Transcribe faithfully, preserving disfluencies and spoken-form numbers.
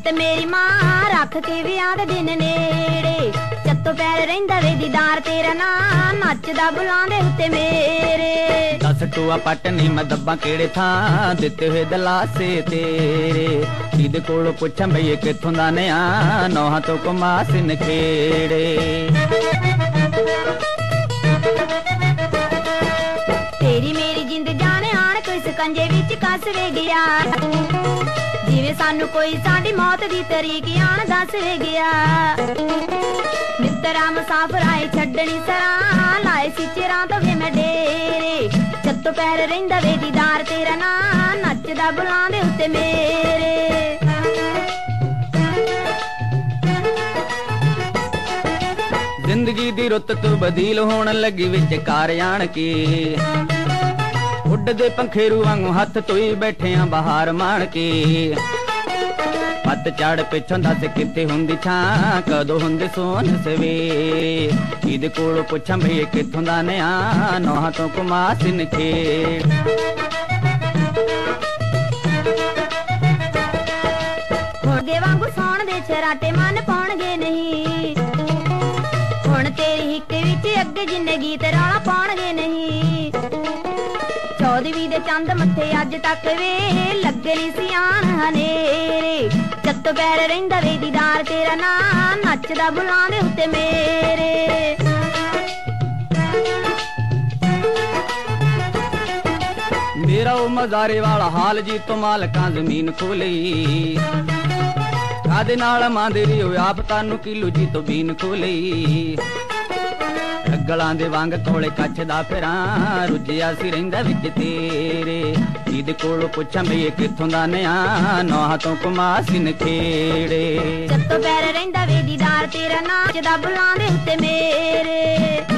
ਤੇ ਮੇਰੀ ਮਾਂ ਰੱਖ ਕੇ ਵਿਆਹ ਦੇ ਦਿਨ ਨੇੜੇ, ਚੱਤੋ ਪੈਰ ਰਹਿੰਦਾ ਵੇ ਦੀਦਾਰ ਤੇਰਾ ਨਾਂ, ਨੱਚਦਾ ਬੁਲਾਉਂਦੇ ਉੱਤੇ ਮੇਰੇ। ਦਸ ਟੂਆ ਪਟਨੀ ਮੈਂ ਦੱਬਾਂ ਕਿਹੜੇ ਥਾਂ, ਦਿੱਤੇ ਹੋਏ ਦਲਾਸੇ ਤੇਰੇ। ਇਹਦੇ ਕੋਲੋਂ ਪੁੱਛਾਂ ਬਈ ਇਹ ਕਿੱਥੋਂ ਦਾ ਨਿਆ, ਨੌਹਾਂ ਤੋਂ ਕਮਾਸ ਨਖੇੜੇ। ਤੇਰੀ ਮੇਰੀ ਜਿੰਦ ਜਾਣੇ ਆਣ ਕੋਈ ਸਕੰਜੇ ਵਿੱਚ ਕੱਸ ਵੇ ਗਿਆ, ਜਿਵੇਂ ਸਾਨੂੰ ਕੋਈ ਸਾਡੀ ਮੌਤ ਦੀ ਤਰੀਕ ਆਣ ਦੱਸ ਵੇ ਗਿਆ। ਮਿੱਤਰਾਂ ਮੁਸਾਫਰ ਆਏ ਛੱਡਣੀ ਸਰਾਂ, ਲਾਏ ਸੀ ਚਿਰਾਂ ਤੋਂ ਵੇ ਮੈਂ ਡੇਰੇ, ਚੱਤੋ ਪੈਰ ਰਹਿੰਦਾ ਵੇ ਦੀਦਾਰ ਤੇਰਾ ਨਾਂ, ਨੱਚਦਾ ਬੁਲਾਉਂਦੇ ਉੱਤੇ ਮੇਰੇ। ਜ਼ਿੰਦਗੀ ਦੀ ਰੁੱਤ ਤੋਂ ਬਦੀਲ ਹੋਣ ਲੱਗੀ ਵਿੱਚ ਕਾਰ ਆਣ ਕੇ, ਉੱਡਦੇ ਪੰਖੇਰੂ ਵਾਂਗੂ ਹੱਥ ਧੋਈ ਬੈਠਿਆਂ ਬਹਾਰ ਮਾਣ ਕੇ। ਪੱਤ ਝੜ ਪਿੱਛੋਂ ਦੱਸ ਕਿੱਥੇ ਹੁੰਦੀ ਛਾਂ, ਕਦੋਂ ਹੁੰਦੇ ਸੋਨ ਸਵੇਰੇ। ਇਹਦੇ ਕੋਲੋਂ ਪੁੱਛਾਂ ਬਈ ਕਿੱਥੋਂ ਦਾ ਨਿਆ, ਨੌਹਾਂ ਤੋਂ ਕਮਾਸ ਨਖੇੜ। ਹੋਗੇ ਵਾਂਗੂ ਸੌਣ ਦੇ ਛਰਾਟੇ ਮਨ ਪਾਉਣਗੇ ਨਹੀਂ, ਹੁਣ ਤੇਰੀ ਹਿੱਕ ਵਿੱਚ ਅੱਗੇ ਜਿੰਨੇ ਗੀਤ ਰੌਲਾ ਪਾਉਣਗੇ ਨਹੀਂ। ਚੌਦਵੀਂ ਦੇ ਚੰਦ ਮੱਥੇ ਅੱਜ ਤੱਕ ਵੇ ਲੱਗੇ ਨੀ ਸੀ ਆਣ ਹਨੇਰੇ, ਚੱਤੋ ਪੈਰ ਰਹਿੰਦਾ ਵੇ ਦੀਦਾਰ ਤੇਰਾ ਨਾਂ, ਨੱਚਦਾ ਬੁਲਾਉਂਦੇ ਉੱਤੇ ਮੇਰੇ। ਮੇਰਾ ਉਹ ਮਜ਼ਾਰੇ ਵਾਲਾ ਹਾਲ ਜੀ ਤੋਂ ਮਾਲਕਾਂ ਜ਼ਮੀਨ ਖੋਲੀ, ਕਾਦੇ ਨਾਲ ਮਾਂਦਰੀ ਹੋ ਆਪ ਤਾਨੂੰ ਕਿਲੂ ਜੀ ਤੋਂ ਬੀਨ ਖੋਲੀ। ਗਲਾਂ ਦੇ ਵਾਂਗ ਕੋਲੇ ਕੱਛ ਦਾ ਫਿਰਾਂ, ਰੁੱਝਿਆ ਸੀ ਰਹਿੰਦਾ ਵਿੱਚ ਤੇਰੇ। ਇਹਦੇ ਕੋਲੋਂ ਪੁੱਛਾਂ ਬਈ ਇਹ ਕਿੱਥੋਂ ਦਾ ਨਿਆ, ਨੌਹਾਂ ਤੋਂ ਕਮਾਸ ਨਖੇੜੇ। ਚੱਤੋ ਪੈਰ ਰਹਿੰਦਾ ਵੇ ਦੀਦਾਰ ਤੇਰਾ ਨਾਂ, ਨੱਚਦਾ ਬੁਲਾਉਂਦੇ ਉੱਤੇ ਮੇਰੇ।